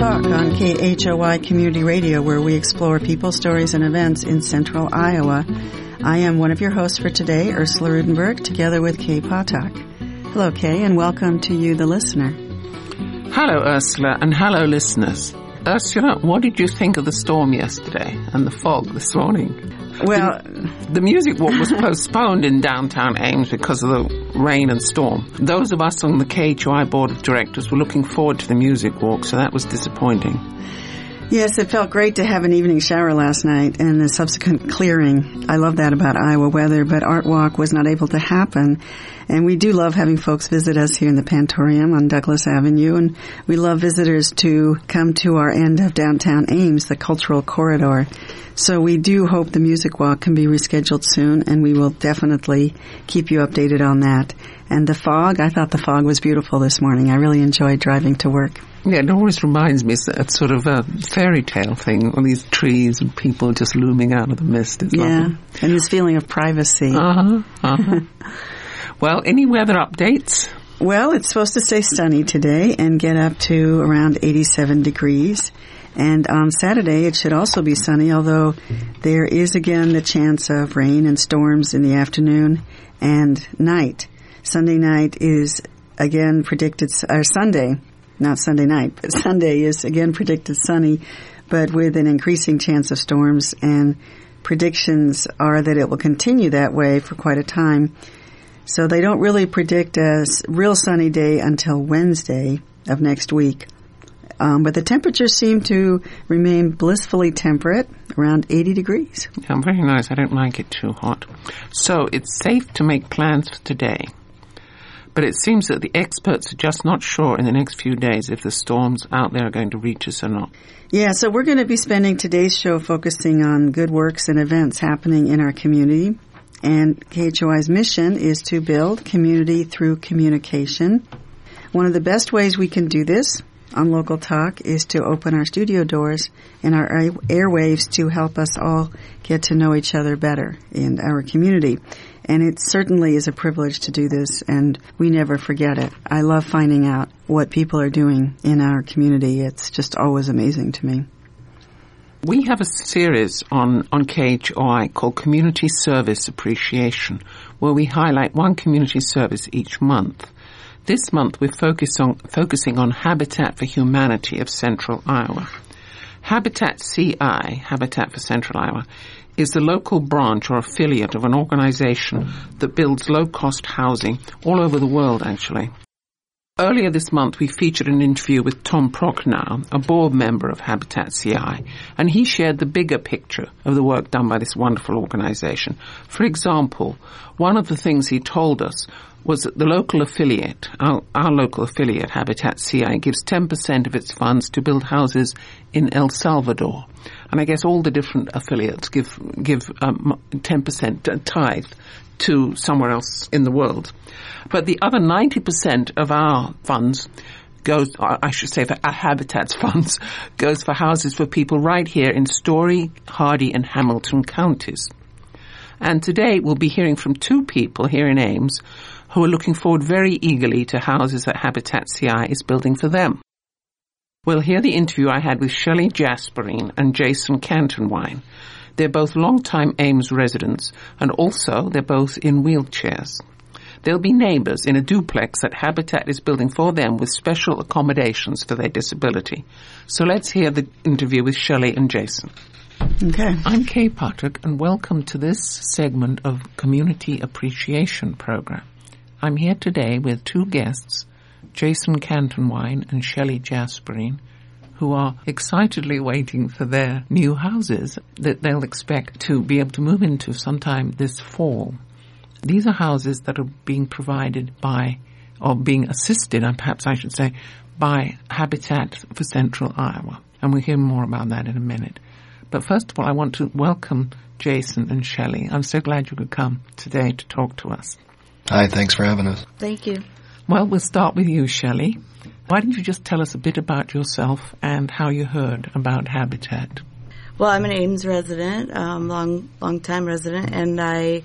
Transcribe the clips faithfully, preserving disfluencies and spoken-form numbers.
Talk on K H O I Community Radio, where we explore people, stories, and events in central Iowa. I am one of your hosts for today, Ursula Rudenberg, together with Kay Potok. Hello, Kay, and welcome to you, the listener. Hello, Ursula, and hello, listeners. Ursula, what did you think of the storm yesterday and the fog this morning? Well, the, the music walk was postponed in downtown Ames because of the rain and storm. Those of us on the K H O I Board of Directors were looking forward to the music walk, so that was disappointing. Yes, it felt great to have an evening shower last night and the subsequent clearing. I love that about Iowa weather, but Art Walk was not able to happen. And we do love having folks visit us here in the Pantorium on Douglas Avenue, and we love visitors to come to our end of downtown Ames, the cultural corridor. So we do hope the music walk can be rescheduled soon, and we will definitely keep you updated on that. And the fog, I thought the fog was beautiful this morning. I really enjoyed driving to work. Yeah, it always reminds me, it's, it's sort of a fairy tale thing, all these trees and people just looming out of the mist. It's yeah, lovely. And this feeling of privacy. Uh-huh, uh-huh. Well, any weather updates? Well, it's supposed to stay sunny today and get up to around eighty-seven degrees. And on Saturday, it should also be sunny, although there is again the chance of rain and storms in the afternoon and night. Sunday night is again predicted, or Sunday, not Sunday night, but Sunday is again predicted sunny, but with an increasing chance of storms, and predictions are that it will continue that way for quite a time. So they don't really predict a real sunny day until Wednesday of next week. Um, but the temperatures seem to remain blissfully temperate, around eighty degrees. Yeah, very nice. I don't like it too hot. So it's safe to make plans for today. But it seems that the experts are just not sure in the next few days if the storms out there are going to reach us or not. Yeah, so we're going to be spending today's show focusing on good works and events happening in our community. And K H O I's mission is to build community through communication. One of the best ways we can do this on Local Talk is to open our studio doors and our airwaves to help us all get to know each other better in our community. And it certainly is a privilege to do this, and we never forget it. I love finding out what people are doing in our community. It's just always amazing to me. We have a series on, on K H O I called Community Service Appreciation, where we highlight one community service each month. This month we're focused on, focusing on Habitat for Humanity of Central Iowa. Habitat C I, Habitat for Central Iowa, is the local branch or affiliate of an organization that builds low-cost housing all over the world, actually. Earlier this month, we featured an interview with Tom Prochnow, a board member of Habitat C I, and he shared the bigger picture of the work done by this wonderful organization. For example, one of the things he told us was that the local affiliate, our, our local affiliate, Habitat C I, gives ten percent of its funds to build houses in El Salvador. And I guess all the different affiliates give give um, ten percent tithe to somewhere else in the world. But the other ninety percent of our funds goes, I should say for our Habitat's funds, goes for houses for people right here in Story, Hardy and Hamilton counties. And today we'll be hearing from two people here in Ames who are looking forward very eagerly to houses that Habitat C I is building for them. We'll hear the interview I had with Shelley Jasperine and Jason Cantonwine. They're both long-time Ames residents, and also they're both in wheelchairs. They'll be neighbors in a duplex that Habitat is building for them with special accommodations for their disability. So let's hear the interview with Shelley and Jason. Okay. I'm Kay Potok, and welcome to this segment of Community Appreciation Program. I'm here today with two guests, Jason Cantonwine and Shelley Jasperine, who are excitedly waiting for their new houses that they'll expect to be able to move into sometime this fall. These are houses that are being provided by, or being assisted, and perhaps I should say, by Habitat for Central Iowa. And we'll hear more about that in a minute. But first of all, I want to welcome Jason and Shelley. I'm so glad you could come today to talk to us. Hi, thanks for having us. Thank you. Well, we'll start with you, Shelley. Why don't you just tell us a bit about yourself and how you heard about Habitat? Well, I'm an Ames resident, um, long, long time resident, and I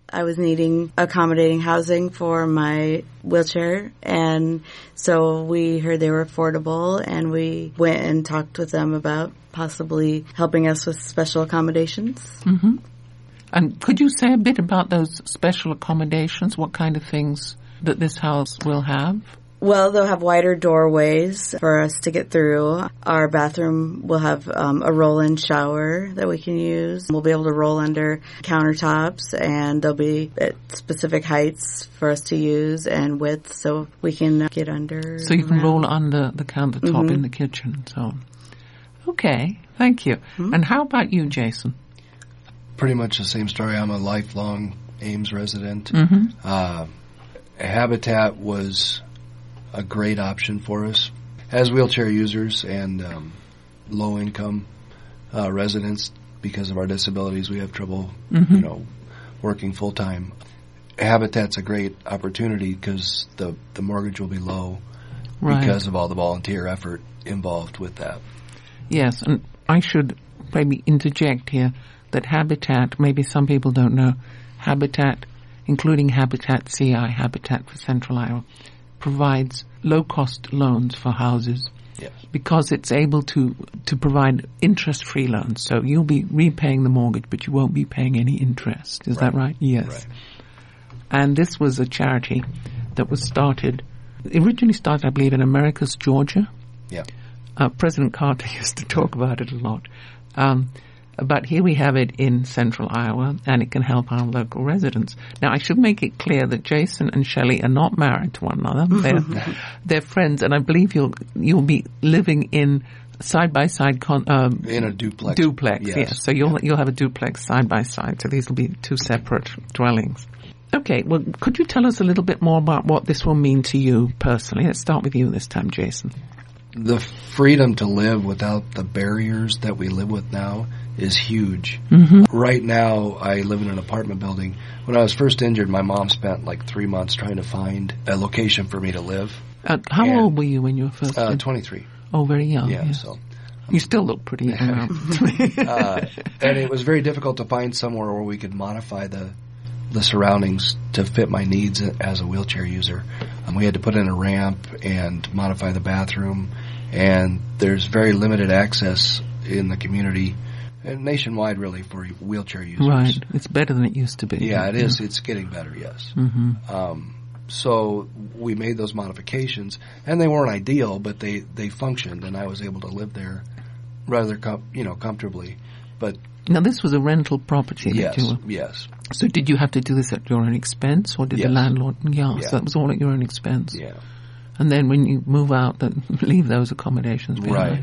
I was needing accommodating housing for my wheelchair, and so we heard they were affordable, and we went and talked with them about possibly helping us with special accommodations. Mm-hmm. And could you say a bit about those special accommodations? What kind of things that this house will have? Well, they'll have wider doorways for us to get through. Our bathroom will have um, a roll-in shower that we can use. We'll be able to roll under countertops, and they'll be at specific heights for us to use and width, so we can get under. So you can around. roll under the countertop Mm-hmm. in the kitchen and so on. Okay, thank you. Mm-hmm. And how about you, Jason? Pretty much the same story. I'm a lifelong Ames resident. Mm-hmm. Uh, Habitat was a great option for us. As wheelchair users and um, low-income uh, residents, because of our disabilities, we have trouble, mm-hmm. you know, working full-time. Habitat's a great opportunity because the, the mortgage will be low right. because of all the volunteer effort involved with that. Yes, and I should maybe interject here that Habitat, maybe some people don't know, Habitat, including Habitat C I, Habitat for Central Iowa, provides low-cost loans for houses. Yes. Because it's able to, to provide interest-free loans. So you'll be repaying the mortgage, but you won't be paying any interest. Is right. that right? Yes. Right. And this was a charity that was started, originally started, I believe, in Americus, Georgia. Yeah. Uh, President Carter used to talk about it a lot. Um, but here we have it in central Iowa, and it can help our local residents. Now, I should make it clear that Jason and Shelley are not married to one another. They're, they're friends, and I believe you'll you'll be living in side-by-side... Con- um, in a duplex. Duplex, yes. yes. So you'll yeah. you'll have a duplex side-by-side, so these will be two separate dwellings. Okay, well, could you tell us a little bit more about what this will mean to you personally? Let's start with you this time, Jason. The freedom to live without the barriers that we live with now is huge. Mm-hmm. Right now, I live in an apartment building. When I was first injured, my mom spent like three months trying to find a location for me to live. Uh, how and, old were you when you were first uh, injured? twenty-three. Oh, very young. Yeah, yes. so. You still look pretty young. uh, and it was very difficult to find somewhere where we could modify the the surroundings to fit my needs as a wheelchair user. Um, we had to put in a ramp and modify the bathroom, and there's very limited access in the community, and nationwide really, for wheelchair users. Right. It's better than it used to be. Yeah, it is. It's getting better, yes. Mm-hmm. Um, so we made those modifications, and they weren't ideal, but they, they functioned, and I was able to live there rather com- you know, comfortably. But now, this was a rental property. Yes, that you were, yes. So did you have to do this at your own expense, or did Yes. the landlord? Yeah, Yeah. so that was all at your own expense. Yeah. And then when you move out, then leave those accommodations behind. Right.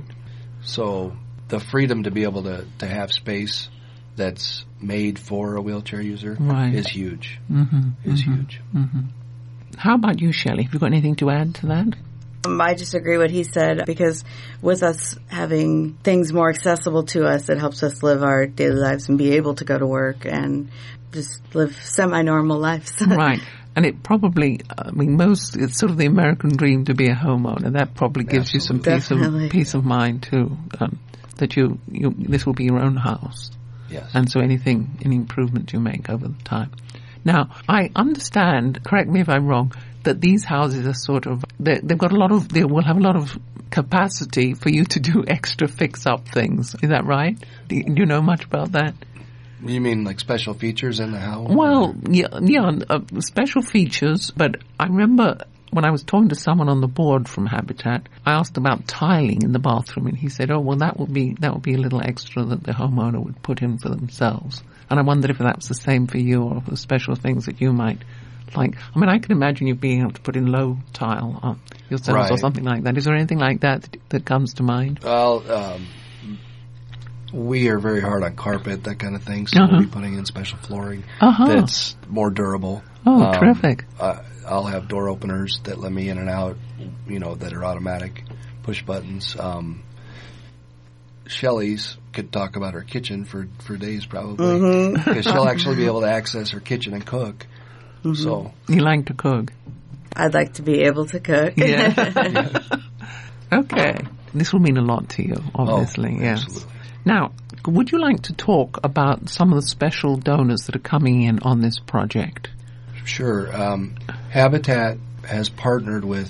So the freedom to be able to, to have space that's made for a wheelchair user right. is huge. Mm-hmm, is mm-hmm, huge. Mm-hmm. How about you, Shelley? Have you got anything to add to that? Um, I just agree what he said, because with us having things more accessible to us, it helps us live our daily lives and be able to go to work and just live semi-normal lives. Right. And it probably, I mean, most, it's sort of the American dream to be a homeowner. That probably gives Absolutely. you some peace Definitely. of, peace of mind, too, um, that you, you, this will be your own house. Yes. And so anything, any improvement you make over the time. Now, I understand, correct me if I'm wrong, that these houses are sort of, they've got a lot of, they will have a lot of capacity for you to do extra fix-up things. Is that right? Do you, do you know much about that? You mean like special features in the house? Well, yeah, yeah, uh, special features, but I remember when I was talking to someone on the board from Habitat, I asked about tiling in the bathroom, and he said, oh, well, that would be, that would be a little extra that the homeowner would put in for themselves. And I wondered if that was the same for you, or the special things that you might like. I mean, I can imagine you being able to put in low tile on yourselves right. or something like that. Is there anything like that that, that comes to mind? Well, um, we are very hard on carpet, that kind of thing, so Uh-huh. we'll be putting in special flooring Uh-huh. that's more durable. Oh, Um, terrific. I, I'll have door openers that let me in and out, you know, that are automatic, push buttons. Um, Shelley's could talk about her kitchen for, for days probably, because Mm-hmm. she'll actually be able to access her kitchen and cook. Mm-hmm. So You like to cook? I'd like to be able to cook. Yeah. Okay. This will mean a lot to you, obviously. oh, yes. absolutely. Now, would you like to talk about some of the special donors that are coming in on this project? Sure. Um, Habitat has partnered with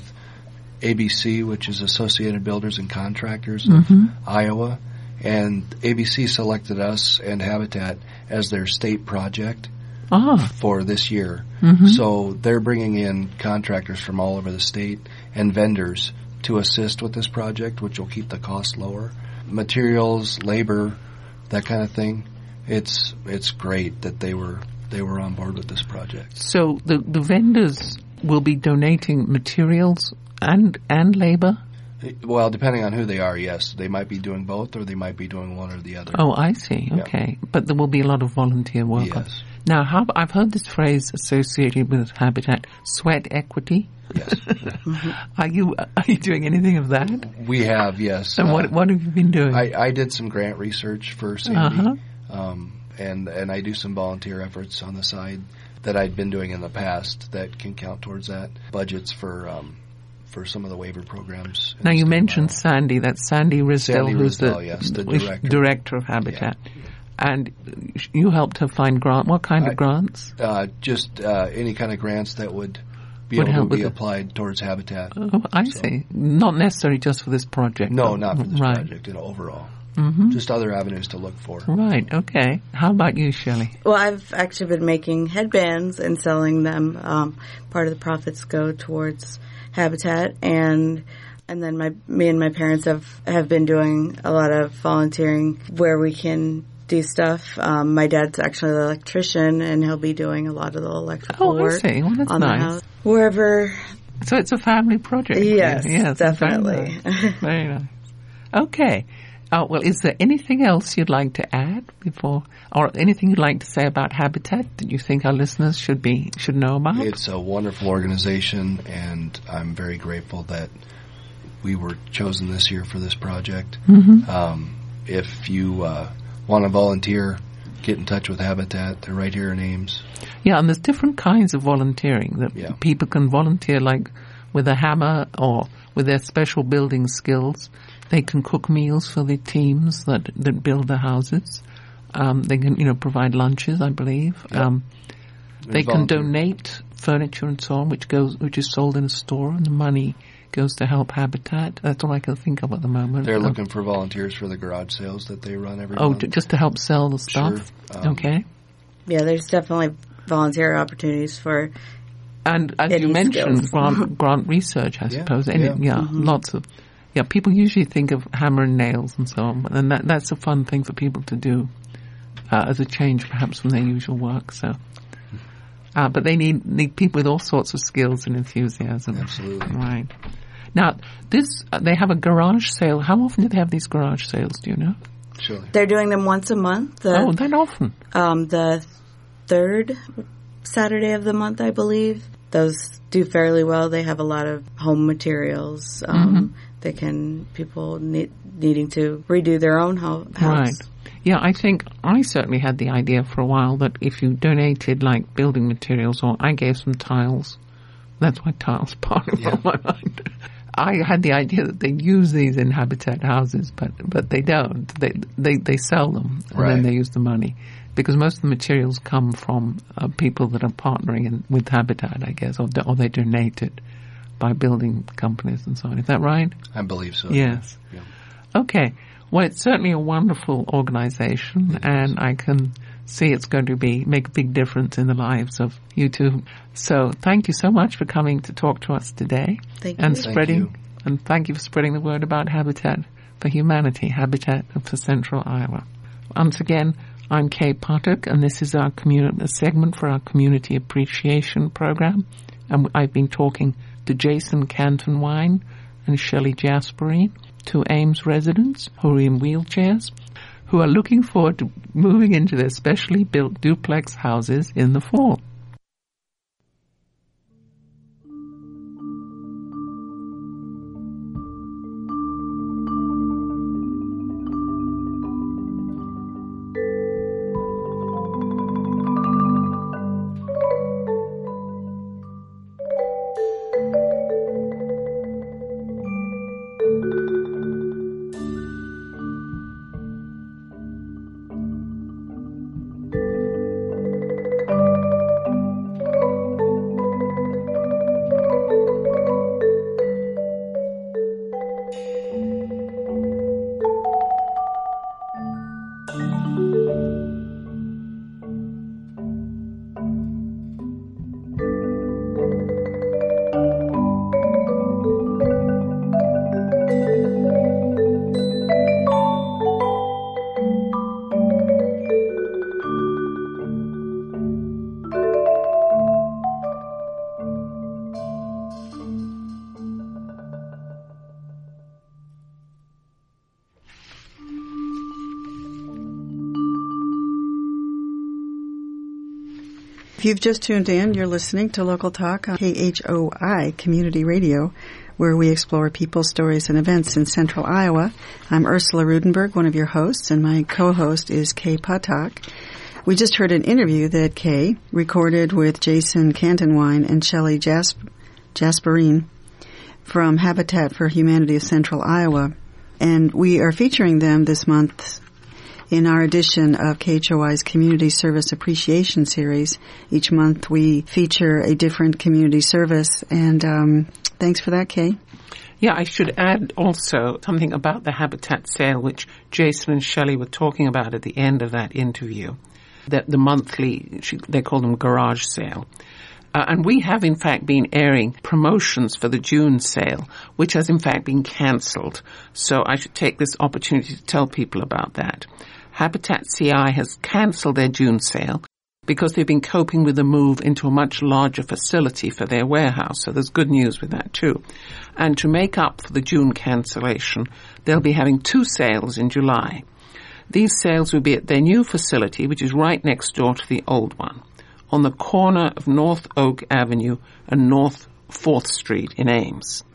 A B C, which is Associated Builders and Contractors of Mm-hmm. Iowa, and A B C selected us and Habitat as their state project Ah, for this year. Mhm. So they're bringing in contractors from all over the state and vendors to assist with this project, which will keep the cost lower. Materials, labor, that kind of thing. It's it's great that they were they were on board with this project. so the, the vendors will be donating materials and and labor? Well, depending on who they are, yes, they might be doing both, or they might be doing one or the other. Oh, I see. Yeah. Okay. But there will be a lot of volunteer work. Yes. Now, how, I've heard this phrase associated with Habitat, sweat equity. Yes, Are you are you doing anything of that? we have. Yes, And Uh, what what have you been doing? I, I did some grant research for Sandy, Uh-huh. um, and and I do some volunteer efforts on the side that I'd been doing in the past that can count towards that budgets for um, for some of the waiver programs. in Now, the you state of mentioned Iowa. Sandy. That's Sandy Risdell, Sandy who's Risdell, the, yes, the who's director. director of Habitat. And you helped her find grant. What kind I- of grants? uh, just uh, any kind of grants that would be Would able help to be with it. applied towards Habitat. Oh, I So- see. Not necessarily just for this project. No, but- not for this right. project. You know, overall, Mm-hmm. just other avenues to look for. Right. Okay. How about you, Shelley? Well, I've actually been making headbands and selling them. Um, part of the profits go towards Habitat, and and then my me and my parents have have been doing a lot of volunteering where we can do stuff. Um, my dad's actually an electrician, and he'll be doing a lot of the electrical Oh, I work see. Well, that's on the nice. house. Wherever, So it's a family project. Yes, yes, very definitely. nice. Very nice. Okay. Uh, well, is there anything else you'd like to add before, or anything you'd like to say about Habitat that you think our listeners should be should know about? It's a wonderful organization, and I'm very grateful that we were chosen this year for this project. Mm-hmm. Um, if you uh, want to volunteer, get in touch with Habitat. They're right here in Ames. Yeah, and there's different kinds of volunteering that Yeah. people can volunteer, like with a hammer or with their special building skills. They can cook meals for the teams that that build the houses. Um, they can, you know, provide lunches, I believe. Yeah. Um, they can Volunteer. donate furniture and so on, which goes, which is sold in a store, and the money goes to help Habitat. That's all I can think of at the moment. They're Um, looking for volunteers for the garage sales that they run every Oh, month. to, just to help sell the stuff. Sure. Um, Okay. yeah, there's definitely volunteer opportunities for. And as Any you mentioned, skills. grant, grant research, I Yeah, suppose. Any, yeah. yeah, lots of. Yeah, people usually think of hammer and nails and so on, and that that's a fun thing for people to do uh, as a change, perhaps, from their usual work. So, uh, but they need need people with all sorts of skills and enthusiasm. Absolutely. Right. Now, this uh, they have a garage sale. How often do they have these garage sales? Do you know? Surely. They're doing them once a month. The, Oh, that often. Um, the third Saturday of the month, I believe. Those do fairly well. They have a lot of home materials. Um, They can people need, needing to redo their own ho- house. Right. Yeah, I think I certainly had the idea for a while that if you donated like building materials, or I gave some tiles, that's why tiles part of Yeah. my mind. I had the idea that they'd use these in Habitat houses, but but they don't. They they they sell them and Right. then they use the money, because most of the materials come from uh, people that are partnering in, with Habitat, I guess, or or they donate it by building companies and so on. Is that right? I believe so. Yes. Yeah. Okay. Well, it's certainly a wonderful organization, and I can see it's going to be make a big difference in the lives of you two. So thank you so much for coming to talk to us today. Thank and you. Thank spreading you. and thank you for spreading the word about Habitat for Humanity, Habitat for Central Iowa. Once again, I'm Kay Potok, and this is our communi- a segment for our Community Appreciation Program. And I've been talking to Jason Cantonwine and Shelley Jasperine, two Ames residents who are in wheelchairs, who are looking forward to moving into their specially built duplex houses in the fall. If you've just tuned in, you're listening to Local Talk on K H O I Community Radio, where we explore people, stories, and events in central Iowa. I'm Ursula Rudenberg, one of your hosts, and my co-host is Kay Patak. We just heard an interview that Kay recorded with Jason Cantonwine and Shelley Jasp- Jasperine from Habitat for Humanity of Central Iowa. And we are featuring them this month in our edition of K H O I's Community Service Appreciation Series. Each month we feature a different community service, and um, thanks for that, Kay. Yeah, I should add also something about the Habitat sale, which Jason and Shelley were talking about at the end of that interview. That the monthly, they call them garage sale. Uh, and we have, in fact, been airing promotions for the June sale, which has, in fact, been cancelled. So I should take this opportunity to tell people about that. Habitat C I has cancelled their June sale because they've been coping with the move into a much larger facility for their warehouse. So there's good news with that, too. And to make up for the June cancellation, they'll be having two sales in July. These sales will be at their new facility, which is right next door to the old one, on the corner of North Oak Avenue and North fourth Street in Ames.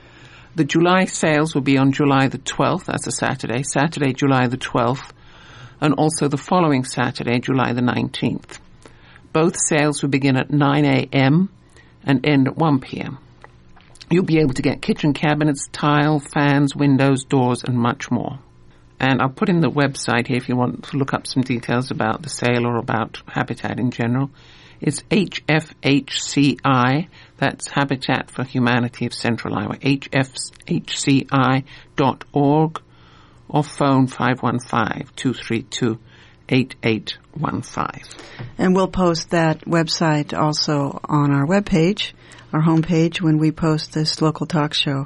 The July sales will be on July the twelfth, that's a Saturday, Saturday, July the twelfth, and also the following Saturday, July the nineteenth. Both sales will begin at nine a.m. and end at one p.m. You'll be able to get kitchen cabinets, tile, fans, windows, doors, and much more. And I'll put in the website here if you want to look up some details about the sale or about Habitat in general. It's H F H C I, that's Habitat for Humanity of Central Iowa, H F H C I dot org, or phone five one five, two three two, eight eight one five. And we'll post that website also on our webpage, our homepage, when we post this local talk show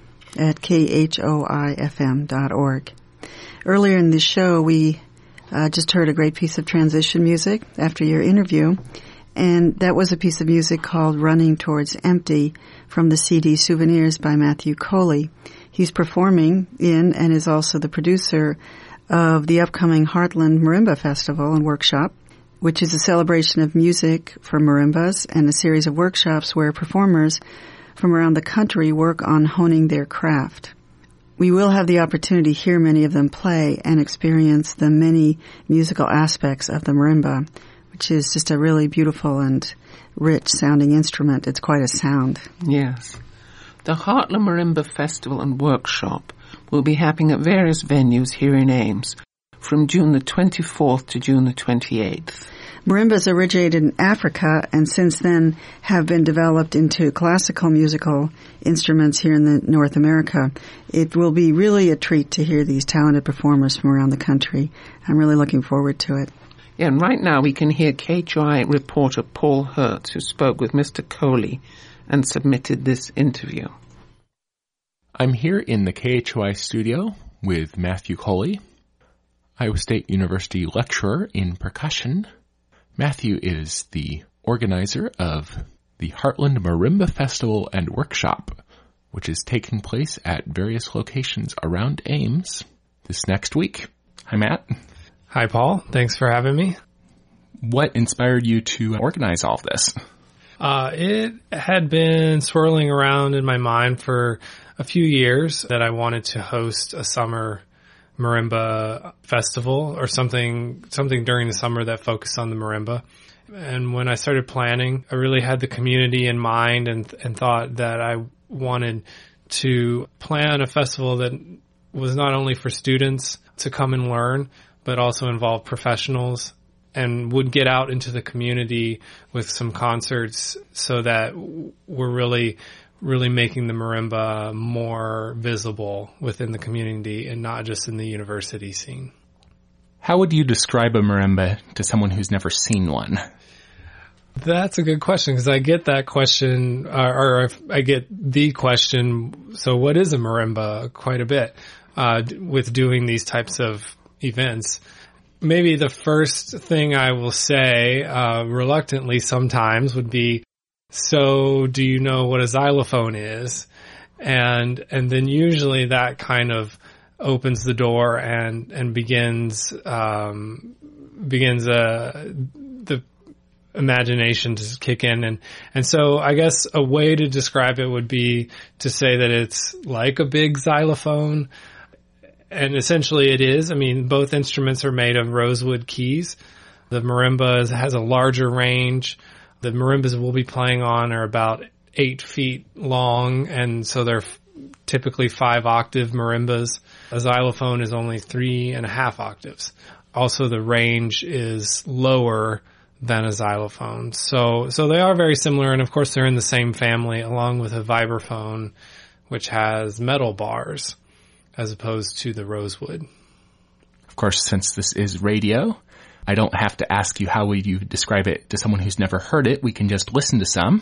at K H O I F M dot org. Earlier in the show, we uh, just heard a great piece of transition music after your interview, and that was a piece of music called Running Towards Empty from the C D Souvenirs by Matthew Coley. He's performing in and is also the producer of the upcoming Heartland Marimba Festival and Workshop, which is a celebration of music for marimbas and a series of workshops where performers from around the country work on honing their craft. We will have the opportunity to hear many of them play and experience the many musical aspects of the marimba, which is just a really beautiful and rich sounding instrument. It's quite a sound. Yes. The Heartland Marimba Festival and Workshop will be happening at various venues here in Ames from June the twenty-fourth to June the twenty-eighth. Marimbas originated in Africa and since then have been developed into classical musical instruments here in the North America. It will be really a treat to hear these talented performers from around the country. I'm really looking forward to it. Yeah, and right now we can hear K H O I reporter Paul Hertz, who spoke with Mister Coley and submitted this interview. I'm here in the K H O I studio with Matthew Coley, Iowa State University lecturer in percussion. Matthew is the organizer of the Heartland Marimba Festival and Workshop, which is taking place at various locations around Ames this next week. Hi, Matt. Hi, Paul. Thanks for having me. What inspired you to organize all of this? Uh, it had been swirling around in my mind for a few years that I wanted to host a summer marimba festival or something something during the summer that focused on the marimba. And when I started planning, I really had the community in mind and and thought that I wanted to plan a festival that was not only for students to come and learn, but also involve professionals and would get out into the community with some concerts so that we're really really making the marimba more visible within the community and not just in the university scene. How would you describe a marimba to someone who's never seen one? That's a good question because I get that question, or, or I get the question, so what is a marimba, quite a bit uh, with doing these types of events. Maybe the first thing I will say, uh, reluctantly sometimes, would be, so do you know what a xylophone is? And and then usually that kind of opens the door and and begins um, begins a the imagination to kick in. And, and so I guess a way to describe it would be to say that it's like a big xylophone. And essentially it is. I mean, both instruments are made of rosewood keys. The marimba has a larger range. The marimbas we'll be playing on are about eight feet long, and so they're f- typically five octave marimbas. A xylophone is only three and a half octaves. Also, the range is lower than a xylophone. So, so they are very similar, and of course they're in the same family, along with a vibraphone, which has metal bars, as opposed to the rosewood. Of course, since this is radio, I don't have to ask you how would you describe it to someone who's never heard it. We can just listen to some.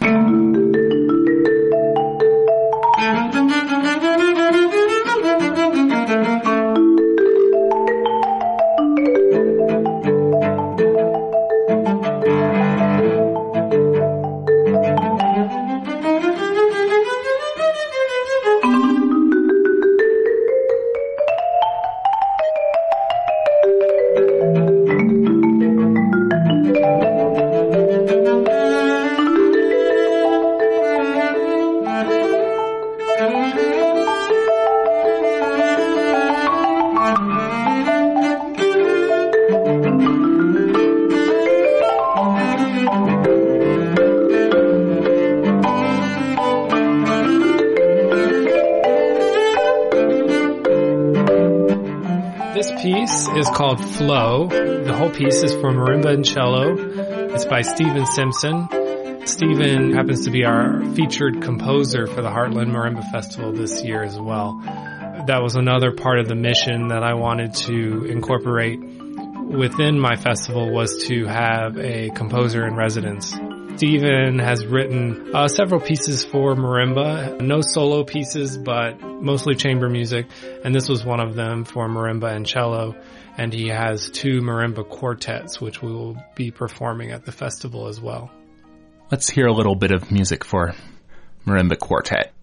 Is called Flow. The whole piece is for marimba and cello. It's by Stephen Simpson. Stephen happens to be our featured composer for the Heartland Marimba Festival this year as well. That was another part of the mission that I wanted to incorporate within my festival, was to have a composer in residence. Stephen has written uh, several pieces for marimba, no solo pieces, but mostly chamber music, and this was one of them for marimba and cello. And he has two marimba quartets, which we will be performing at the festival as well. Let's hear a little bit of music for marimba quartet.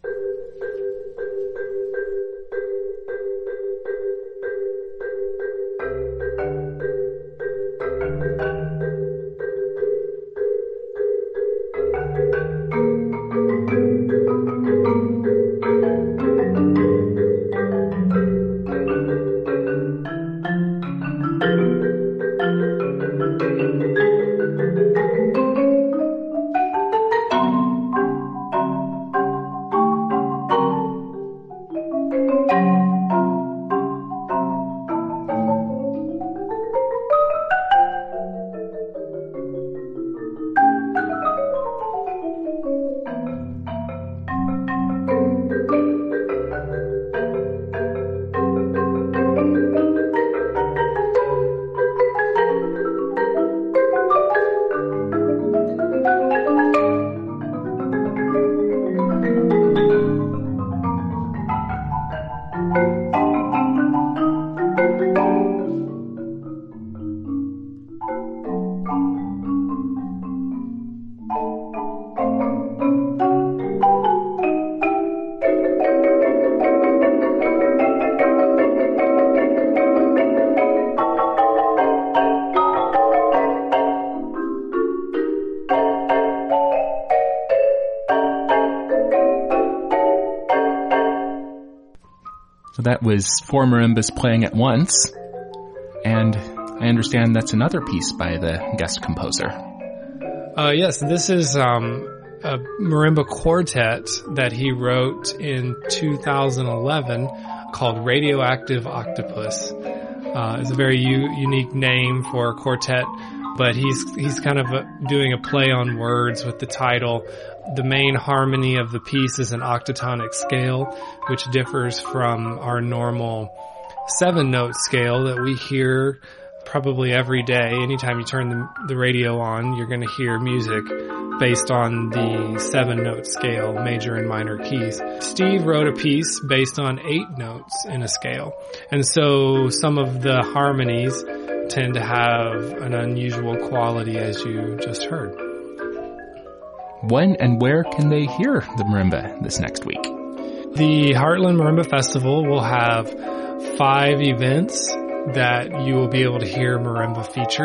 So that was four marimbas playing at once, and I understand that's another piece by the guest composer. Uh, yes, this is um, a marimba quartet that he wrote in two thousand eleven called Radioactive Octopus. Uh, it's a very u- unique name for a quartet, but he's he's kind of a, doing a play on words with the title. The main harmony of the piece is an octatonic scale, which differs from our normal seven-note scale that we hear probably every day. Anytime you turn the, the radio on, you're going to hear music based on the seven-note scale, major and minor keys. Steve wrote a piece based on eight notes in a scale, and so some of the harmonies tend to have an unusual quality, as you just heard. When and where can they hear the marimba this next week? The Heartland Marimba Festival will have five events that you will be able to hear marimba featured.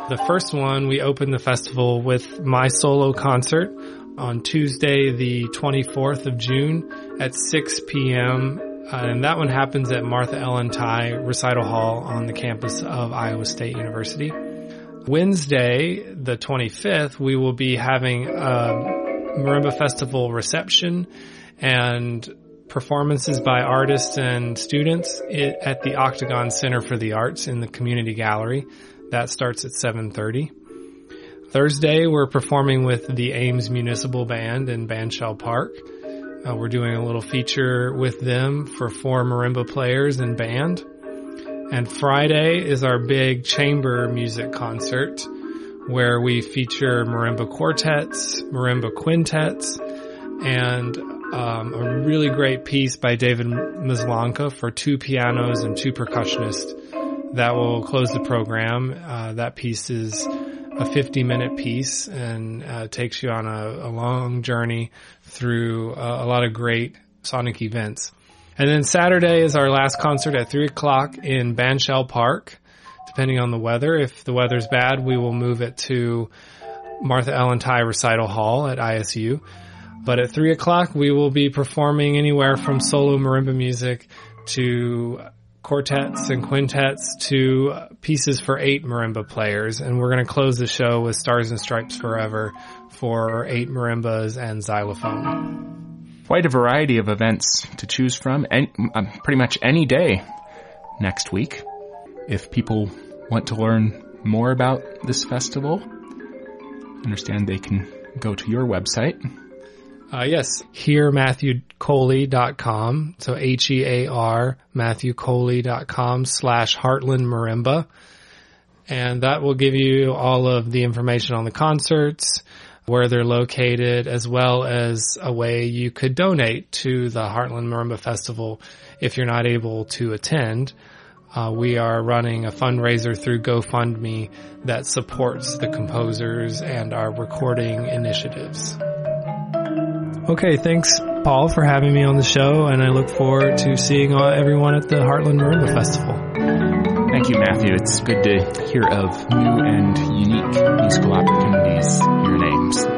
The first one, we opened the festival with my solo concert on Tuesday, the twenty-fourth of June at six p.m. Uh, and that one happens at Martha Ellen Ty Recital Hall on the campus of Iowa State University. Wednesday, the twenty-fifth, we will be having a Marimba Festival reception and performances by artists and students at the Octagon Center for the Arts in the Community Gallery. That starts at seven thirty. Thursday, we're performing with the Ames Municipal Band in Bandshell Park. Uh, we're doing a little feature with them for four marimba players and band. And Friday is our big chamber music concert where we feature marimba quartets, marimba quintets, and um, a really great piece by David Maslanka for two pianos and two percussionists. That will close the program. Uh, that piece is a fifty-minute piece and uh, takes you on a, a long journey through uh, a lot of great sonic events. And then Saturday is our last concert at three o'clock in Bandshell Park. Depending on the weather, if the weather's bad, we will move it to Martha Ellen Ty Recital Hall at I S U. But at three o'clock, we will be performing anywhere from solo marimba music to quartets and quintets to pieces for eight marimba players. And we're going to close the show with Stars and Stripes Forever for eight marimbas and xylophone. Quite a variety of events to choose from, and um, pretty much any day next week. If people want to learn more about this festival, understand they can go to your website. Uh, yes, hear matthew coley dot com. So H E A R, matthew coley dot com slash Heartland Marimba. And that will give you all of the information on the concerts, where they're located, as well as a way you could donate to the Heartland Marimba Festival if you're not able to attend. Uh, we are running a fundraiser through GoFundMe that supports the composers and our recording initiatives. Okay, thanks, Paul, for having me on the show, and I look forward to seeing everyone at the Heartland Marimba Festival. Thank you, Matthew. It's good to hear of new and unique musical opportunities in your names.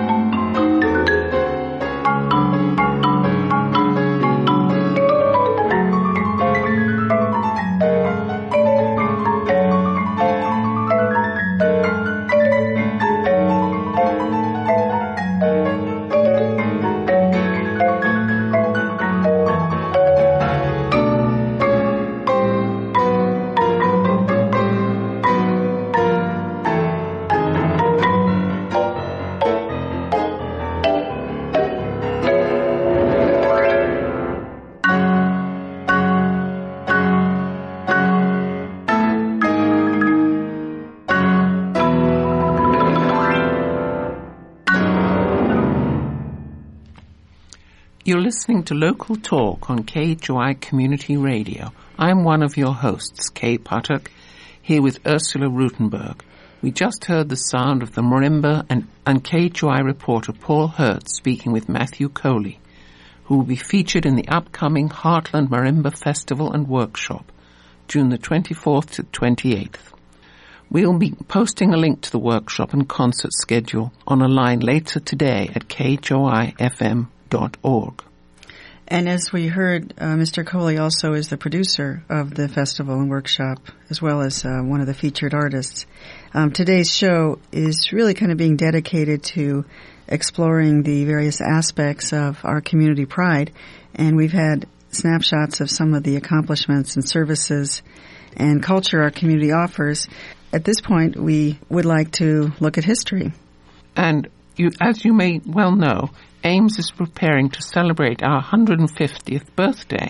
You're listening to Local Talk on K H O I Community Radio. I'm one of your hosts, Kay Puttock, here with Ursula Rutenberg. We just heard the sound of the marimba and, and K H O I reporter Paul Hurt speaking with Matthew Coley, who will be featured in the upcoming Heartland Marimba Festival and Workshop, June the twenty-fourth to twenty-eighth. We'll be posting a link to the workshop and concert schedule on a line later today at K H O I F M dot org. And as we heard, uh, Mister Coley also is the producer of the festival and workshop, as well as uh, one of the featured artists. Um, today's show is really kind of being dedicated to exploring the various aspects of our community pride, and we've had snapshots of some of the accomplishments and services and culture our community offers. At this point, we would like to look at history. And you, as you may well know, Ames is preparing to celebrate our one hundred fiftieth birthday.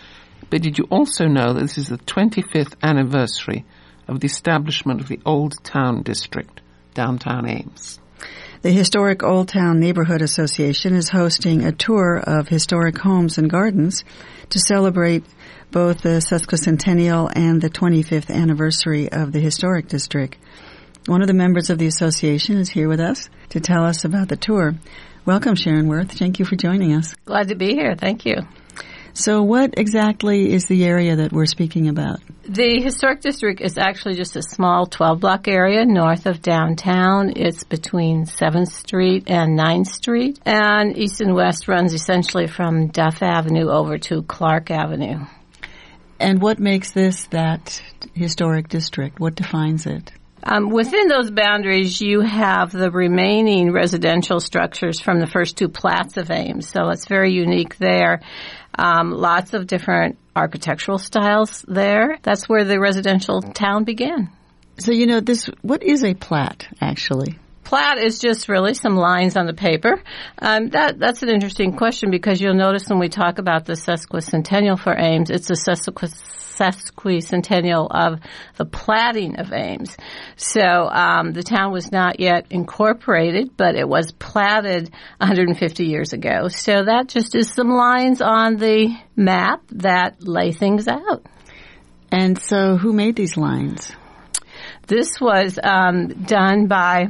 But did you also know that this is the twenty-fifth anniversary of the establishment of the Old Town District, downtown Ames? The Historic Old Town Neighborhood Association is hosting a tour of historic homes and gardens to celebrate both the sesquicentennial and the twenty-fifth anniversary of the Historic District. One of the members of the association is here with us to tell us about the tour. Welcome, Sharon Worth. Thank you for joining us. Glad to be here. Thank you. So what exactly is the area that we're speaking about? The Historic District is actually just a small twelve-block area north of downtown. It's between seventh Street and ninth Street. And east and west runs essentially from Duff Avenue over to Clark Avenue. And what makes this that historic district? What defines it? Um, within those boundaries, you have the remaining residential structures from the first two plats of Ames. So it's very unique there. Um, lots of different architectural styles there. That's where the residential town began. So, you know, this, what is a plat, actually? Plat is just really some lines on the paper. Um, that that's an interesting question because you'll notice when we talk about the sesquicentennial for Ames, it's a sesquicentennial sesquicentennial of the platting of Ames. So um, the town was not yet incorporated, but it was platted one hundred fifty years ago. So that just is some lines on the map that lay things out. And so who made these lines? This was um, done by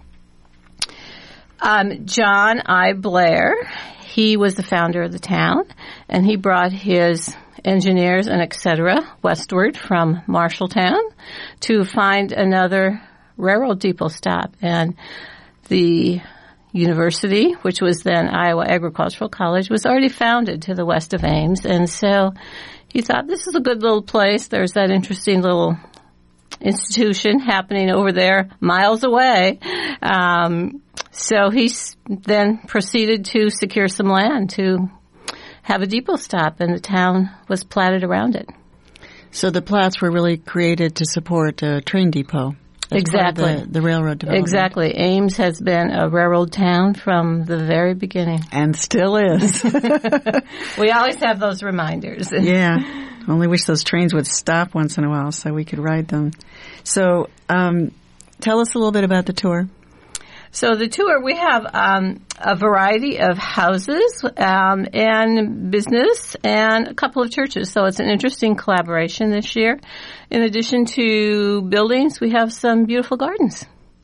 um, John I. Blair. He was the founder of the town, and he brought his engineers and et cetera westward from Marshalltown to find another railroad depot stop. And the university, which was then Iowa Agricultural College, was already founded to the west of Ames. And so he thought, this is a good little place. There's that interesting little institution happening over there miles away. Um, so he then proceeded to secure some land to have a depot stop, and the town was platted around it. So the plats were really created to support a train depot. Exactly. The, the railroad development. Exactly. Ames has been a railroad town from the very beginning. And still is. We always have those reminders. Yeah. Only wish those trains would stop once in a while so we could ride them. So um, tell us a little bit about the tour. So the tour, we have um, a variety of houses um, and business and a couple of churches. So it's an interesting collaboration this year. In addition to buildings, we have some beautiful gardens.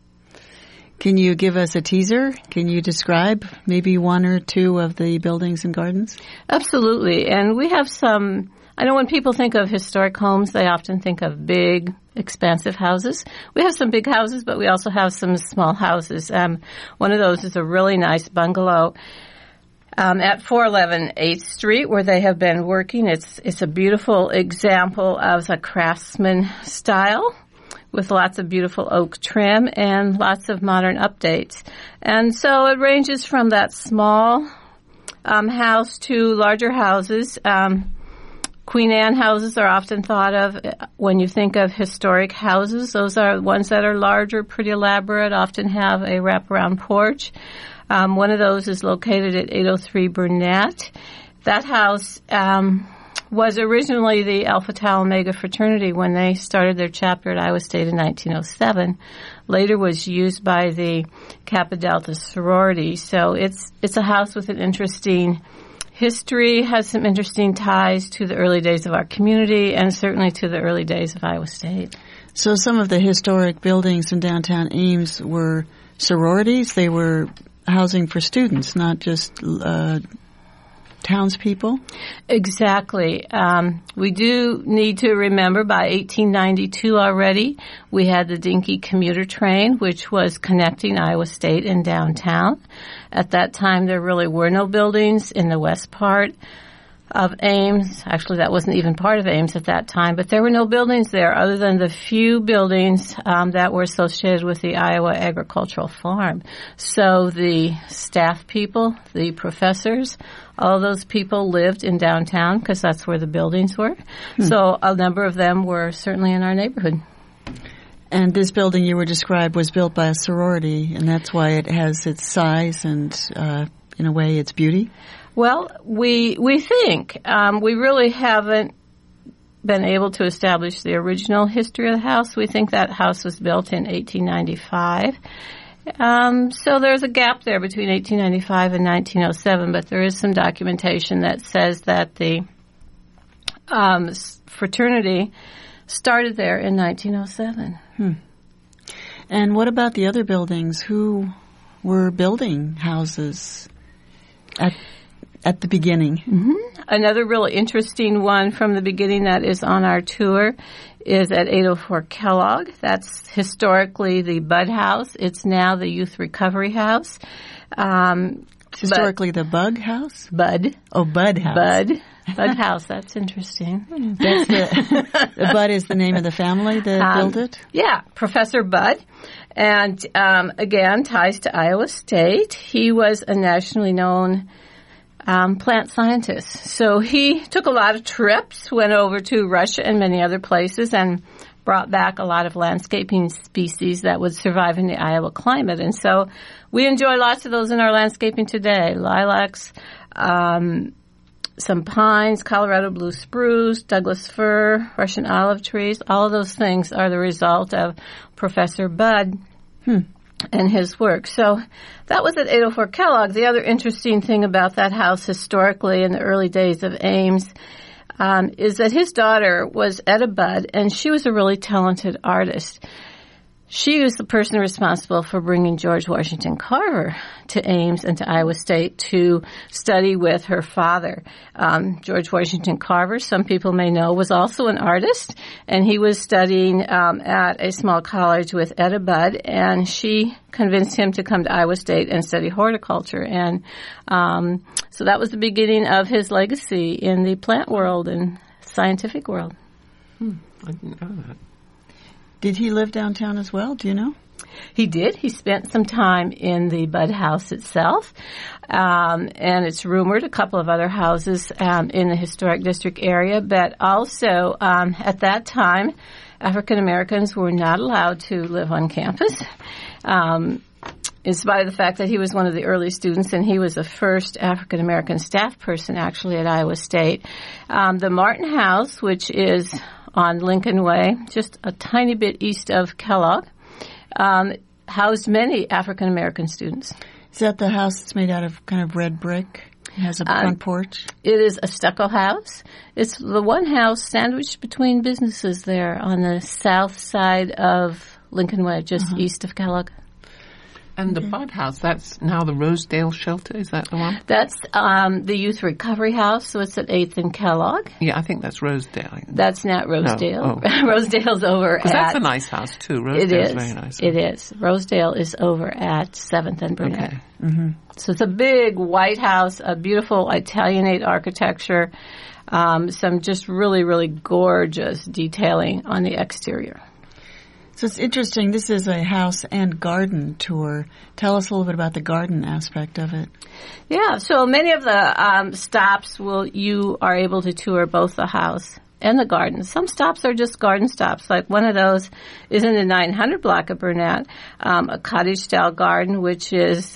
Can you give us a teaser? Can you describe maybe one or two of the buildings and gardens? Absolutely. And we have some, I know when people think of historic homes, they often think of big, expansive houses. We have some big houses, but we also have some small houses. Um, one of those is a really nice bungalow um, at four eleven eighth Street, where they have been working. It's it's a beautiful example of a craftsman style with lots of beautiful oak trim and lots of modern updates. And so it ranges from that small um, house to larger houses. Um, Queen Anne houses are often thought of when you think of historic houses. Those are ones that are larger, pretty elaborate, often have a wraparound porch. Um, one of those is located at eight oh three Burnett. That house um, was originally the Alpha Tau Omega fraternity when they started their chapter at Iowa State in nineteen oh seven. Later was used by the Kappa Delta sorority. So it's it's a house with an interesting history, has some interesting ties to the early days of our community and certainly to the early days of Iowa State. So some of the historic buildings in downtown Ames were sororities. They were housing for students, not just uh, townspeople? Exactly. Um, we do need to remember by eighteen ninety-two already, we had the Dinky commuter train, which was connecting Iowa State and downtown. At that time, there really were no buildings in the west part of Ames. Actually, that wasn't even part of Ames at that time, but there were no buildings there other than the few buildings um, that were associated with the Iowa Agricultural Farm. So the staff people, the professors, all those people lived in downtown because that's where the buildings were. Hmm. So a number of them were certainly in our neighborhood. And this building you were described was built by a sorority, and that's why it has its size and, uh, in a way, its beauty? Well, we we think. Um, we really haven't been able to establish the original history of the house. We think that house was built in eighteen ninety-five. Um, so there's a gap there between eighteen ninety-five and nineteen oh seven, but there is some documentation that says that the um, fraternity started there in nineteen oh seven. Hmm. And what about the other buildings? Who were building houses at at the beginning. Mm-hmm. Another really interesting one from the beginning that is on our tour is at eight oh four Kellogg. That's historically the Bud House. It's now the Youth Recovery House. Um, historically the Bug House? Bud. Oh, Bud House. Bud. Bud House. That's interesting. That's the, the Bud is the name of the family that um, built it? Yeah, Professor Bud. And um, again, ties to Iowa State. He was a nationally known um, plant scientist. So he took a lot of trips, went over to Russia and many other places, and brought back a lot of landscaping species that would survive in the Iowa climate. And so we enjoy lots of those in our landscaping today. Lilacs, um, some pines, Colorado blue spruce, Douglas fir, Russian olive trees. All of those things are the result of Professor Bud hmm. and his work. So that was at eight oh four Kellogg. The other interesting thing about that house historically in the early days of Ames um, is that his daughter was Etta Bud, and she was a really talented artist. She was the person responsible for bringing George Washington Carver to Ames and to Iowa State to study with her father. Um, George Washington Carver, some people may know, was also an artist, and he was studying um, at a small college with Etta Bud, and she convinced him to come to Iowa State and study horticulture. And um, so that was the beginning of his legacy in the plant world and scientific world. Hmm, I didn't know that. Did he live downtown as well? Do you know? He did. He spent some time in the Bud House itself. Um, and it's rumored a couple of other houses um, in the historic district area. But also, um, at that time, African Americans were not allowed to live on campus. Um, in spite of the fact that he was one of the early students and he was the first African American staff person actually at Iowa State. Um, the Martin House, which is on Lincoln Way, just a tiny bit east of Kellogg, um, housed many African American students. Is that the house that's made out of kind of red brick? It has a front um, porch? It is a stucco house. It's the one house sandwiched between businesses there on the south side of Lincoln Way, just uh-huh. east of Kellogg. And the Bud House, that's now the Rosedale Shelter, is that the one? That's um, the Youth Recovery House, so it's at eighth and Kellogg. Yeah, I think that's Rosedale. That's not Rosedale. No. Oh. Rosedale's over at... That's a nice house, too. Rosedale's it is. very nice. It is. Rosedale is over at seventh and Burnett. Okay. Mm-hmm. So it's a big white house, a beautiful Italianate architecture, um, some just really, really gorgeous detailing on the exterior. So it's interesting. This is a house and garden tour. Tell us a little bit about the garden aspect of it. Yeah, so many of the um, stops will you are able to tour both the house and the garden. Some stops are just garden stops. Like one of those is in the nine hundred block of Burnett, um, a cottage-style garden, which is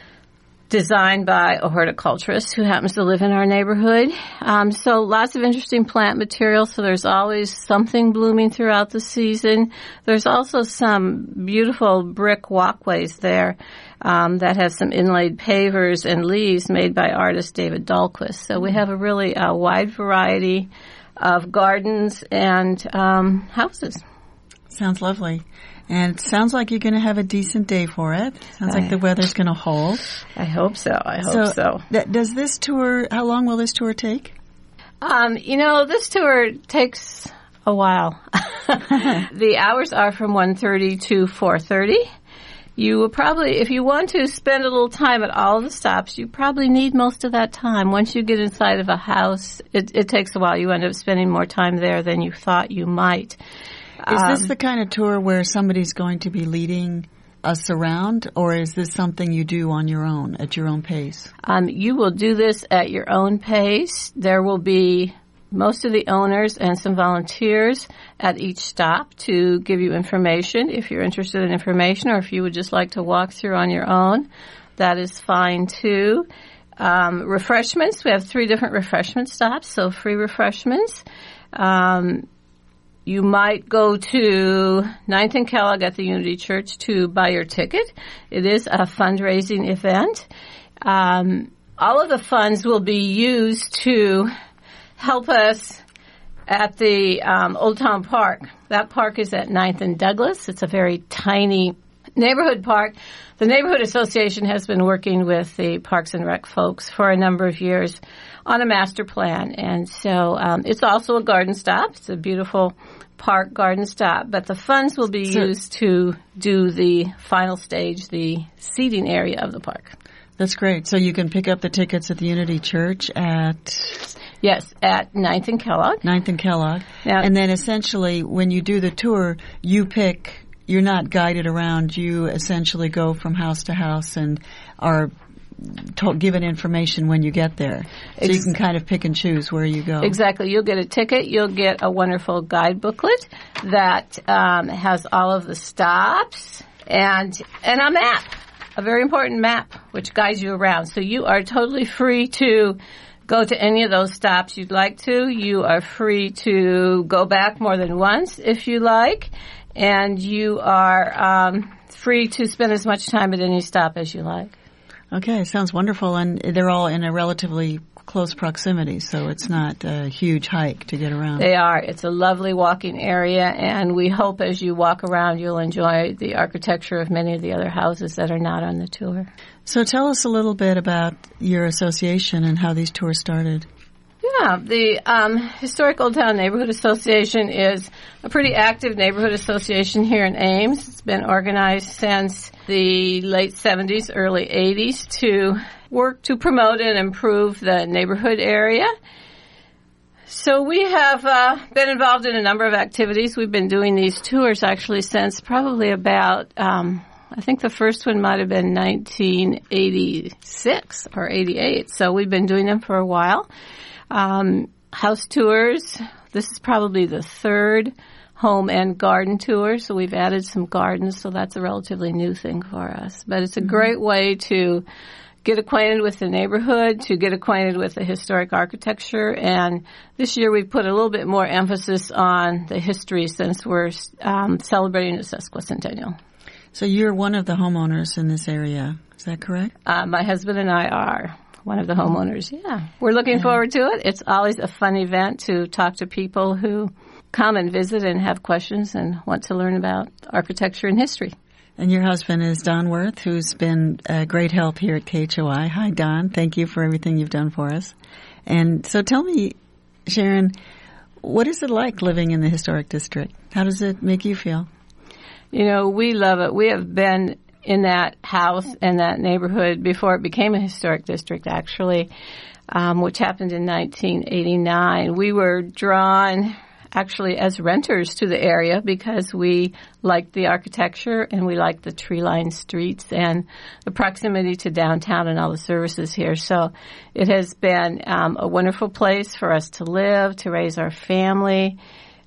designed by a horticulturist who happens to live in our neighborhood. Um, so lots of interesting plant material. So there's always something blooming throughout the season. There's also some beautiful brick walkways there um, that have some inlaid pavers and leaves made by artist David Dahlquist. So we have a really uh, wide variety of gardens and um, houses. Sounds lovely. And it sounds like you're going to have a decent day for it. Sounds I, like the weather's going to hold. I hope so. I hope so. so. Th- does this tour, how long will this tour take? Um, you know, this tour takes a while. The hours are from one thirty to four thirty. You will probably, if you want to spend a little time at all of the stops, you probably need most of that time. Once you get inside of a house, it, it takes a while. You end up spending more time there than you thought you might. Is um, this the kind of tour where somebody's going to be leading us around, or is this something you do on your own, at your own pace? Um, you will do this at your own pace. There will be most of the owners and some volunteers at each stop to give you information. If you're interested in information, or if you would just like to walk through on your own, that is fine too. Um, refreshments, we have three different refreshment stops, so free refreshments. Um, You might go to ninth and Kellogg at the Unity Church to buy your ticket. It is a fundraising event. Um, all of the funds will be used to help us at the um, Old Town Park. That park is at ninth and Douglas. It's a very tiny Neighborhood Park, the Neighborhood Association has been working with the Parks and Rec folks for a number of years on a master plan. And so um, it's also a garden stop. It's a beautiful park garden stop. But the funds will be So- used to do the final stage, the seating area of the park. That's great. So you can pick up the tickets at the Unity Church at Yes, at ninth and Kellogg. ninth and Kellogg. Now- And then essentially when you do the tour, you pick, you're not guided around. You essentially go from house to house and are told, given information when you get there. So you Ex- can kind of pick and choose where you go. Exactly. You'll get a ticket. You'll get a wonderful guide booklet that um, has all of the stops and and a map, a very important map, which guides you around. So you are totally free to go to any of those stops you'd like to. You are free to go back more than once if you like. And you are um, free to spend as much time at any stop as you like. Okay, sounds wonderful. And they're all in a relatively close proximity, so it's not a huge hike to get around. They are. It's a lovely walking area, and we hope as you walk around you'll enjoy the architecture of many of the other houses that are not on the tour. So tell us a little bit about your association and how these tours started. Yeah, the um, Historic Old Town Neighborhood Association is a pretty active neighborhood association here in Ames. It's been organized since the late seventies, early eighties to work to promote and improve the neighborhood area. So we have uh, been involved in a number of activities. We've been doing these tours actually since probably about, um, I think the first one might have been nineteen eighty-six or eighty-eight. So we've been doing them for a while. Um, house tours. This is probably the third home and garden tour, so we've added some gardens, so that's a relatively new thing for us. But it's a great way to get acquainted with the neighborhood, to get acquainted with the historic architecture, and this year we've put a little bit more emphasis on the history since we're um, celebrating the sesquicentennial. So you're one of the homeowners in this area, is that correct? Uh, my husband and I are one of the homeowners, yeah. We're looking forward to it. It's always a fun event to talk to people who come and visit and have questions and want to learn about architecture and history. And your husband is Don Worth, who's been a great help here at K H O I. Hi, Don. Thank you for everything you've done for us. And so tell me, Sharon, what is it like living in the historic district? How does it make you feel? You know, we love it. We have been in that house and that neighborhood before it became a historic district, actually, um, which happened in nineteen eighty-nine. We were drawn actually as renters to the area because we liked the architecture and we liked the tree-lined streets and the proximity to downtown and all the services here. So it has been um, a wonderful place for us to live, to raise our family,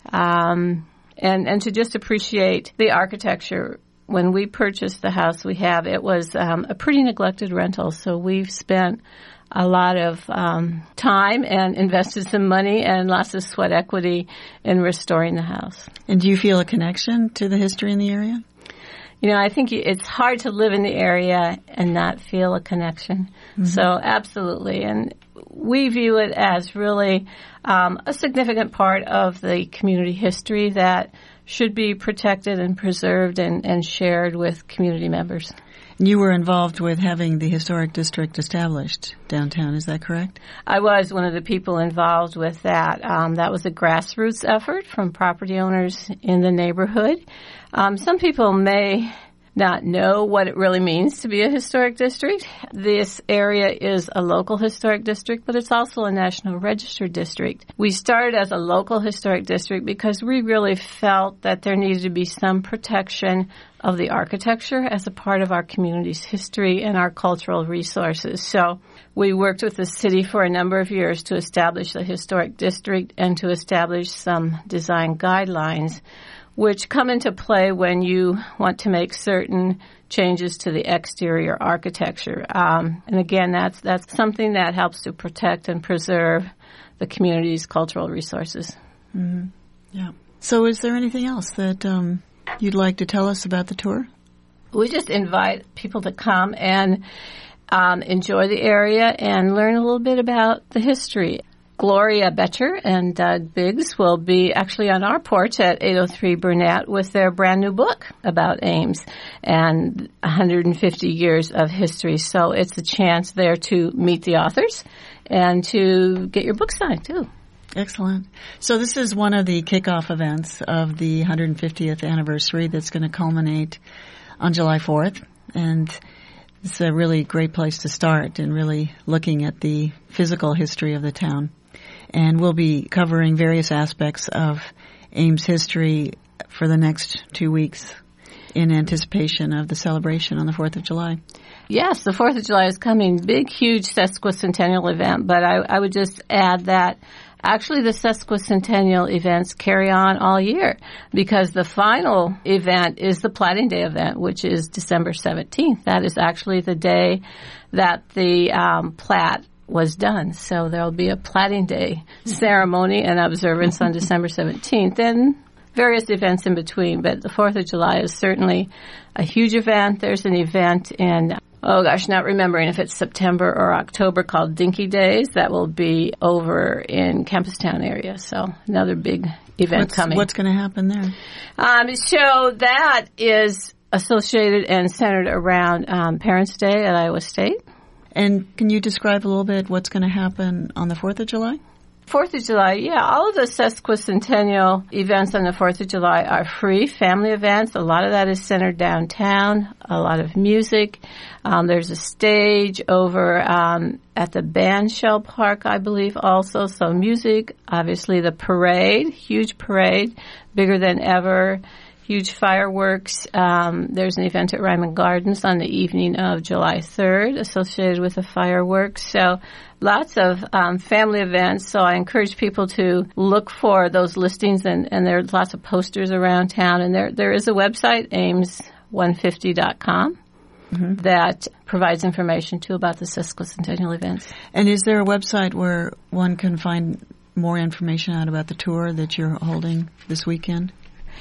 um, and, and to just appreciate the architecture. When we purchased the house we have, it was um, a pretty neglected rental, so we've spent a lot of um, time and invested some money and lots of sweat equity in restoring the house. And do you feel a connection to the history in the area? You know, I think it's hard to live in the area and not feel a connection. Mm-hmm. So absolutely. And we view it as really um, a significant part of the community history that should be protected and preserved and, and shared with community members. You were involved with having the historic district established downtown, is that correct? I was one of the people involved with that. Um, that was a grassroots effort from property owners in the neighborhood. Um, some people may not know what it really means to be a historic district. This area is a local historic district, but it's also a National Register district. We started as a local historic district because we really felt that there needed to be some protection of the architecture as a part of our community's history and our cultural resources. So we worked with the city for a number of years to establish the historic district and to establish some design guidelines which come into play when you want to make certain changes to the exterior architecture. Um, and again, that's that's something that helps to protect and preserve the community's cultural resources. Mm-hmm. Yeah. So is there anything else that um, you'd like to tell us about the tour? We just invite people to come and um, enjoy the area and learn a little bit about the history. Gloria Betcher and Doug Biggs will be actually on our porch at eight oh three Burnett with their brand new book about Ames and one hundred fifty years of history. So it's a chance there to meet the authors and to get your book signed, too. Excellent. So this is one of the kickoff events of the one hundred fiftieth anniversary that's going to culminate on July fourth. And it's a really great place to start in really looking at the physical history of the town. And we'll be covering various aspects of Ames history for the next two weeks in anticipation of the celebration on the fourth of July. Yes, the fourth of July is coming. Big, huge sesquicentennial event. But I, I would just add that actually the sesquicentennial events carry on all year because the final event is the Platting Day event, which is December seventeenth. That is actually the day that the um, plat was done. So there will be a Platting Day ceremony and observance on December seventeenth and various events in between. But the fourth of July is certainly a huge event. There's an event in, oh gosh, not remembering if it's September or October called Dinky Days. That will be over in Campustown area. So another big event what's, coming. What's going to happen there? Um, so that is associated and centered around um, Parents' Day at Iowa State. And can you describe a little bit what's going to happen on the fourth of July? fourth of July, yeah. All of the sesquicentennial events on the fourth of July are free, family events. A lot of that is centered downtown, a lot of music. Um, there's a stage over um, at the Bandshell Park, I believe, also. So music, obviously the parade, huge parade, bigger than ever. Huge fireworks. Um, there's an event at Ryman Gardens on the evening of July third associated with the fireworks. So lots of um, family events. So I encourage people to look for those listings, and, and there's lots of posters around town. And there there is a website, ames one fifty dot com, mm-hmm. that provides information, too, about the sesquicentennial events. And is there a website where one can find more information out about the tour that you're holding this weekend?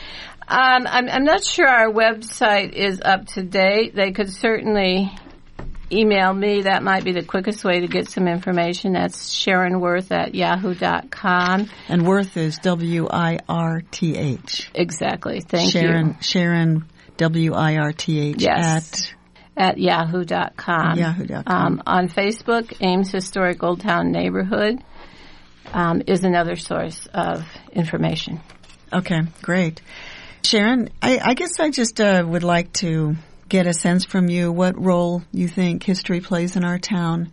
Um, I'm, I'm not sure our website is up to date. They could certainly email me. That might be the quickest way to get some information. That's Sharon Wirth at yahoo dot com. And Wirth is W I R T H. Exactly. Thank Sharon, you. Sharon, W I R T H. Yes. At? At yahoo dot com. yahoo dot com. Um, on Facebook, Ames Historic Old Town Neighborhood um, is another source of information. Okay, great. Sharon, I, I guess I just uh, would like to get a sense from you what role you think history plays in our town,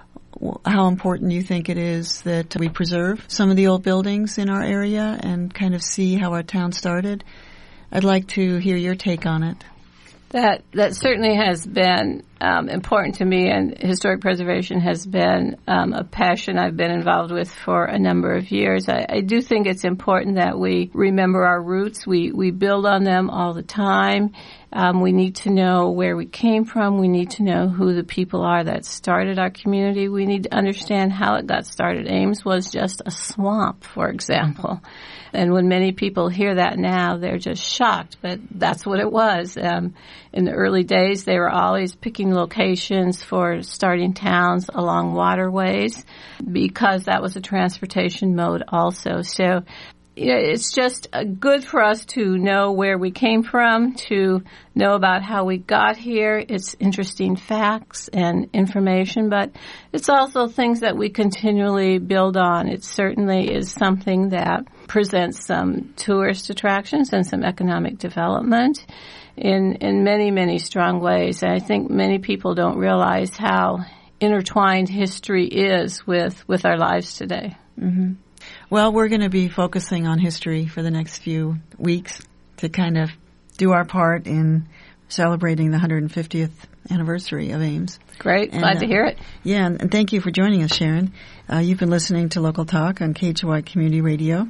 how important you think it is that we preserve some of the old buildings in our area and kind of see how our town started. I'd like to hear your take on it. That that certainly has been um, important to me, and historic preservation has been um, a passion I've been involved with for a number of years. I, I do think it's important that we remember our roots. We we build on them all the time. Um, we need to know where we came from. We need to know who the people are that started our community. We need to understand how it got started. Ames was just a swamp, for example. And when many people hear that now, they're just shocked. But that's what it was. Um, in the early days, they were always picking locations for starting towns along waterways because that was a transportation mode also. So you know, it's just uh, good for us to know where we came from, to know about how we got here. It's interesting facts and information, but it's also things that we continually build on. It certainly is something that presents some tourist attractions and some economic development in in many, many strong ways. And I think many people don't realize how intertwined history is with, with our lives today. Mm-hmm. Well, we're going to be focusing on history for the next few weeks to kind of do our part in celebrating the one hundred fiftieth anniversary of Ames. Great. And, Glad uh, to hear it. Yeah, and, and thank you for joining us, Sharon. Uh, you've been listening to Local Talk on K H O I Community Radio,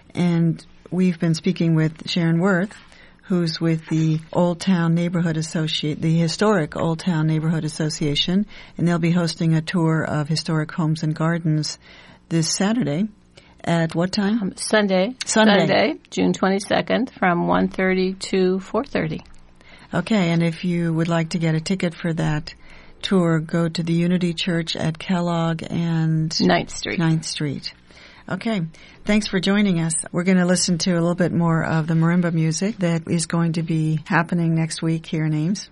and we've been speaking with Sharon Wirth, who's with the Old Town Neighborhood Associate, the Historic Old Town Neighborhood Association, and they'll be hosting a tour of historic homes and gardens this Saturday. At what time? Um, Sunday. Sunday. Sunday, June twenty-second, from one thirty to four thirty. Okay, and if you would like to get a ticket for that tour, go to the Unity Church at Kellogg and Ninth Street. Ninth Street. Okay. Thanks for joining us. We're going to listen to a little bit more of the marimba music that is going to be happening next week here in Ames.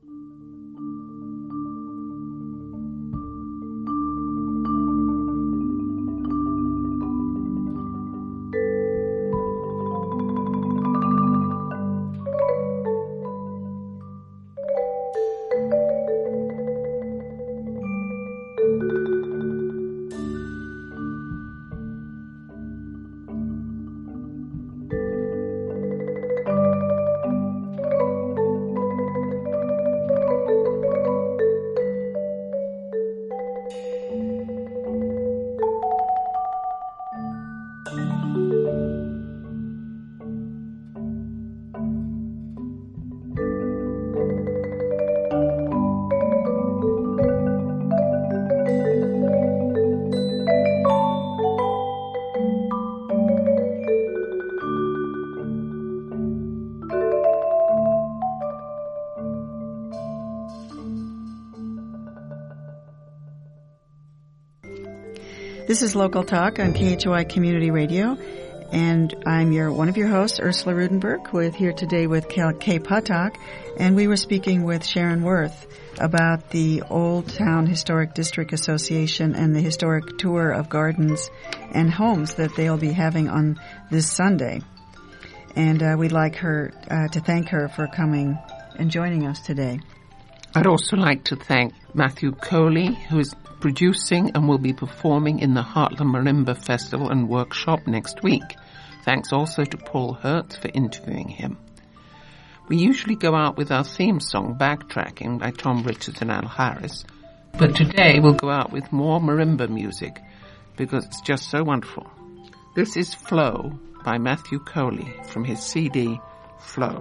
This is Local Talk on K H O I Community Radio, and I'm your one of your hosts, Ursula Rudenberg, with here today with Kay Patak, and we were speaking with Sharon Worth about the Old Town Historic District Association and the historic tour of gardens and homes that they'll be having on this Sunday. And uh, we'd like her uh, to thank her for coming and joining us today. I'd also like to thank Matthew Coley, who is producing and will be performing in the Heartland Marimba Festival and Workshop next week. Thanks also to Paul Hertz for interviewing him. We usually go out with our theme song, Backtracking, by Tom Richards and Al Harris, but today we'll go out with more marimba music because it's just so wonderful. This is Flow by Matthew Coley from his C D, Flow.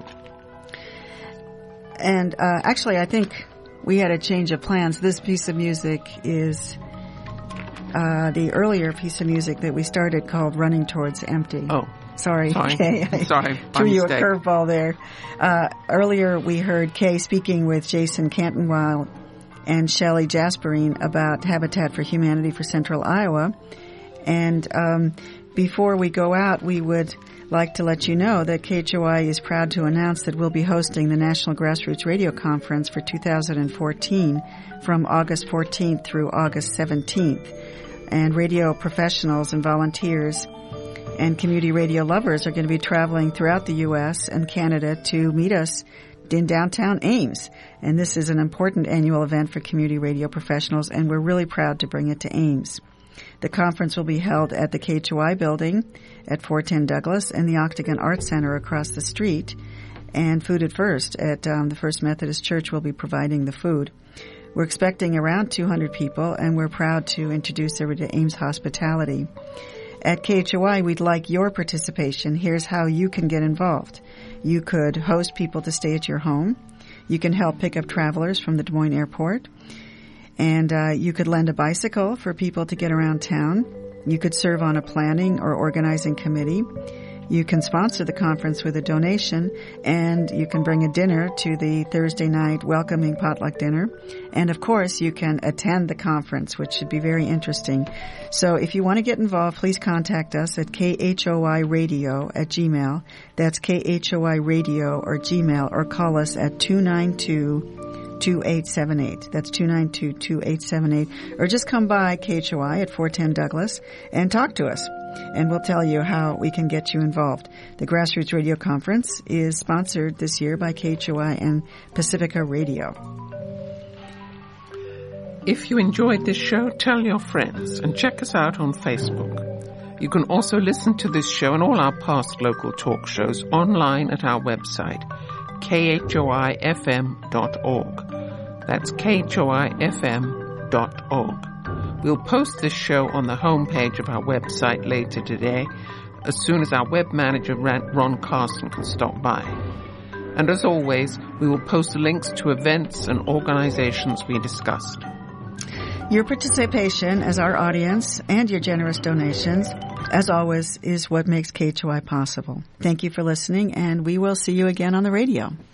And uh, actually, I think we had a change of plans. This piece of music is uh, the earlier piece of music that we started called Running Towards Empty. Oh. Sorry. Sorry. Kay. I Sorry. threw you a mistake. curveball there. Uh, earlier we heard Kay speaking with Jason Cantonwild and Shelley Jasperine about Habitat for Humanity for Central Iowa. And um, before we go out, we would like to let you know that K H O I is proud to announce that we'll be hosting the National Grassroots Radio Conference for two thousand fourteen from August fourteenth through August seventeenth. And radio professionals and volunteers and community radio lovers are going to be traveling throughout the U S and Canada to meet us in downtown Ames. And this is an important annual event for community radio professionals, and we're really proud to bring it to Ames. The conference will be held at the K H O I building at four ten Douglas and the Octagon Arts Center across the street. And Food at First at um, the First Methodist Church will be providing the food. We're expecting around two hundred people, and we're proud to introduce everybody to Ames Hospitality. At K H O I, we'd like your participation. Here's how you can get involved. You could host people to stay at your home. You can help pick up travelers from the Des Moines Airport. And uh, you could lend a bicycle for people to get around town. You could serve on a planning or organizing committee. You can sponsor the conference with a donation, and you can bring a dinner to the Thursday night welcoming potluck dinner. And of course, you can attend the conference, which should be very interesting. So if you want to get involved, please contact us at K H O I radio at Gmail. That's K H O I radio or Gmail, or call us at two nine two, two eight seven eight. That's two nine two, two eight seven eight. Or just come by K H O I at four ten Douglas and talk to us, and we'll tell you how we can get you involved. The Grassroots Radio Conference is sponsored this year by K H O I and Pacifica Radio. If you enjoyed this show, tell your friends and check us out on Facebook. You can also listen to this show and all our past local talk shows online at our website, K H O I F M dot org. That's K H O I F M dot org. We'll post this show on the homepage of our website later today, as soon as our web manager Ron Carson can stop by. And as always, we will post the links to events and organizations we discussed. Your participation as our audience and your generous donations, as always, is what makes K H O I possible. Thank you for listening, and we will see you again on the radio.